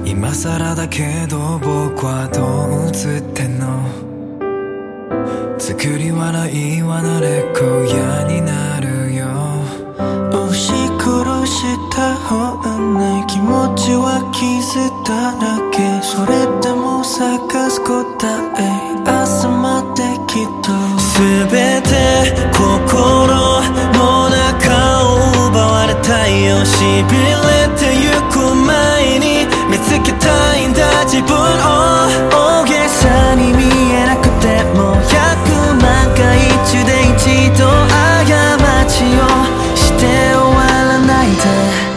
今更だけど僕はどう映ってんの。作り笑いは慣れっこ嫌になるよ。 押し殺した本ない気持ちは傷だらけ。それでも探す答え朝まできっと全て心の中を奪われたいよ。しびれてゆく前に見つけたいんだ自分を。大げさに見えなくても100万回中で一度過ちをして終わらないで。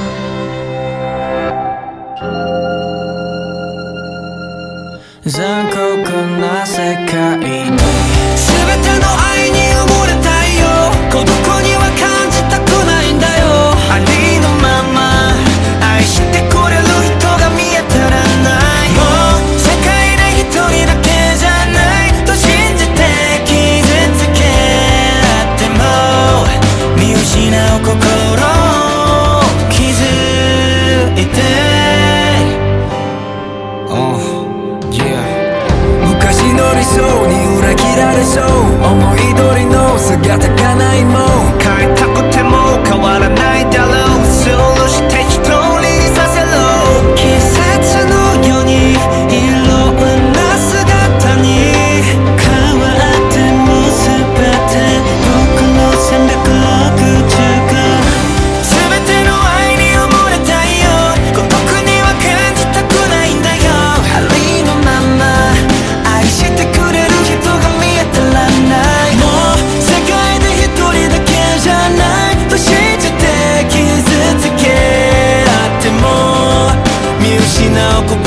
残酷な世界に全ての愛に埋もれたいよ。孤独には感じたくないんだよ。ありのまま愛してくれる人が見えたらない。もう世界で一人だけじゃないと信じて傷つけ合っても見失う心を気づいて。 昔の理想に裏切られそう思い通りの姿がないもん。 変えたくても変わらないだろう。スルーして一人にさせろ。季節のようにいろんな姿に変わっても全て僕の365全ての愛に埋もれたいよ。孤独には感じたくないんだよ。ありのまま愛してくれる人が見えたらない。もう世界で一人だけじゃないと信じて傷つけ合っても見失う心